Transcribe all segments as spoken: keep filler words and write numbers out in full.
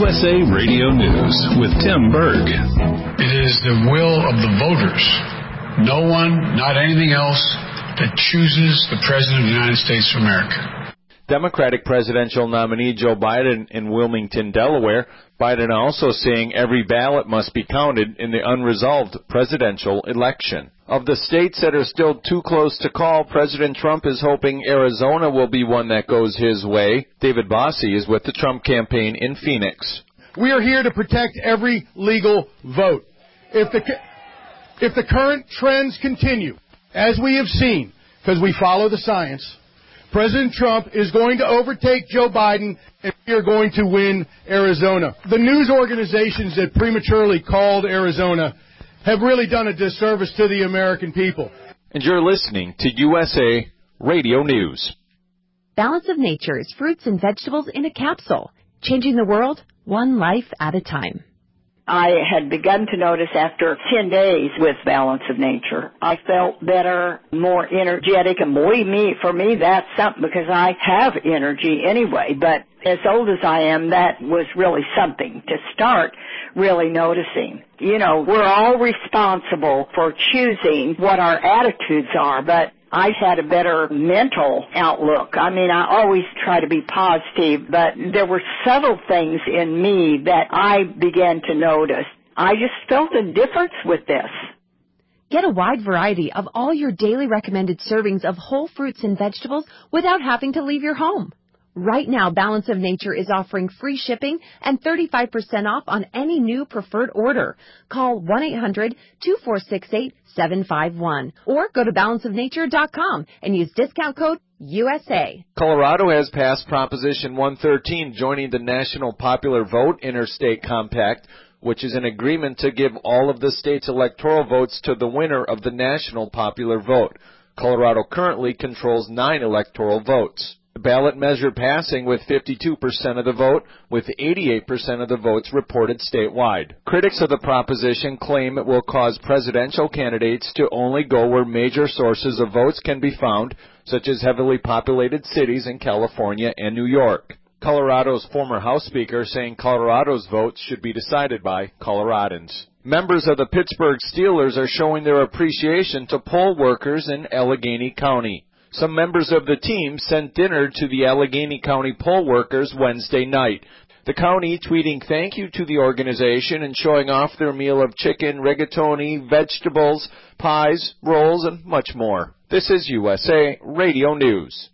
U S A Radio News with Tim Berg. It is the will of the voters, no one, not anything else, that chooses the President of the United States of America. Democratic presidential nominee Joe Biden in Wilmington, Delaware. Biden also saying every ballot must be counted in the unresolved presidential election. Of the states that are still too close to call, President Trump is hoping Arizona will be one that goes his way. David Bossie is with the Trump campaign in Phoenix. We are here to protect every legal vote. If the, if the current trends continue, as we have seen, because we follow the science, President Trump is going to overtake Joe Biden, and we are going to win Arizona. The news organizations that prematurely called Arizona have really done a disservice to the American people. And you're listening to U S A Radio News. Balance of Nature is fruits and vegetables in a capsule, changing the world one life at a time. I had begun to notice after ten days with Balance of Nature, I felt better, more energetic, and believe me, for me, that's something because I have energy anyway. But as old as I am, that was really something to start really noticing. You know, we're all responsible for choosing what our attitudes are, but I had a better mental outlook. I mean, I always try to be positive, but there were several things in me that I began to notice. I just felt a difference with this. Get a wide variety of all your daily recommended servings of whole fruits and vegetables without having to leave your home. Right now, Balance of Nature is offering free shipping and thirty-five percent off on any new preferred order. Call one eight hundred two four six eight seven five one or go to balance of nature dot com and use discount code U S A. Colorado has passed Proposition one thirteen, joining the National Popular Vote Interstate Compact, which is an agreement to give all of the state's electoral votes to the winner of the national popular vote. Colorado currently controls nine electoral votes. The ballot measure passing with fifty-two percent of the vote, with eighty-eight percent of the votes reported statewide. Critics of the proposition claim it will cause presidential candidates to only go where major sources of votes can be found, such as heavily populated cities in California and New York. Colorado's former House Speaker saying Colorado's votes should be decided by Coloradans. Members of the Pittsburgh Steelers are showing their appreciation to poll workers in Allegheny County. Some members of the team sent dinner to the Allegheny County poll workers Wednesday night. The county tweeting thank you to the organization and showing off their meal of chicken, rigatoni, vegetables, pies, rolls, and much more. This is U S A Radio News.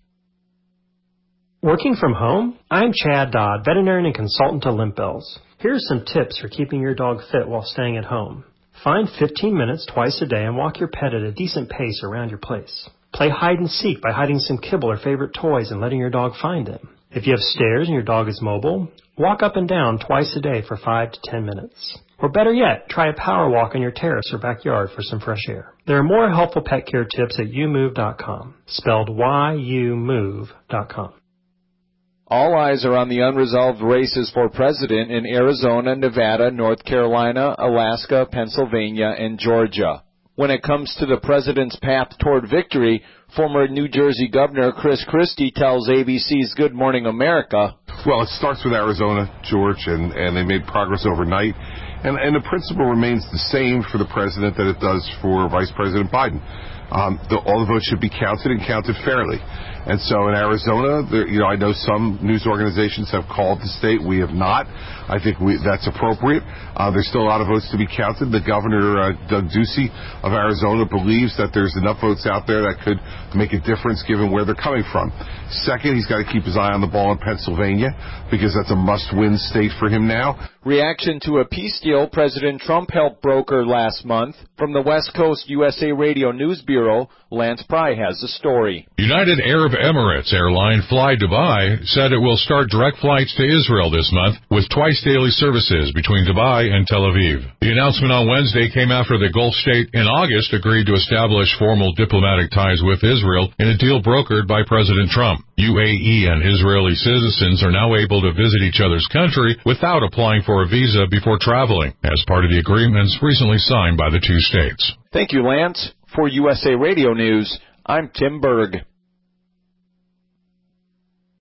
Working from home? I'm Chad Dodd, veterinarian and consultant to Limp Bells. Here are some tips for keeping your dog fit while staying at home. Find fifteen minutes twice a day and walk your pet at a decent pace around your place. Play hide and seek by hiding some kibble or favorite toys and letting your dog find them. If you have stairs and your dog is mobile, walk up and down twice a day for five to ten minutes. Or better yet, try a power walk on your terrace or backyard for some fresh air. There are more helpful pet care tips at you move dot com, spelled Y U move dot com. All eyes are on the unresolved races for president in Arizona, Nevada, North Carolina, Alaska, Pennsylvania, and Georgia. When it comes to the president's path toward victory, former New Jersey Governor Chris Christie tells A B C's Good Morning America, well, it starts with Arizona, George, and, and they made progress overnight. And, and the principle remains the same for the president that it does for Vice President Biden. Um, the, all the votes should be counted and counted fairly. And so in Arizona, there, you know, I know some news organizations have called the state. We have not. I think we, that's appropriate. Uh, there's still a lot of votes to be counted. The governor, uh, Doug Ducey of Arizona, believes that there's enough votes out there that could make a difference given where they're coming from. Second, he's got to keep his eye on the ball in Pennsylvania because that's a must-win state for him now. Reaction to a peace deal President Trump helped broker last month. From the West Coast U S A Radio News Bureau, Lance Pry has the story. United Arab Emirates airline Fly Dubai said it will start direct flights to Israel this month with twice daily services between Dubai and Tel Aviv. The announcement on Wednesday came after the Gulf state in August agreed to establish formal diplomatic ties with Israel in a deal brokered by President Trump. U A E and Israeli citizens are now able to visit each other's country without applying for a visa before traveling, as part of the agreements recently signed by the two states. Thank you, Lance. For U S A Radio News, I'm Tim Berg.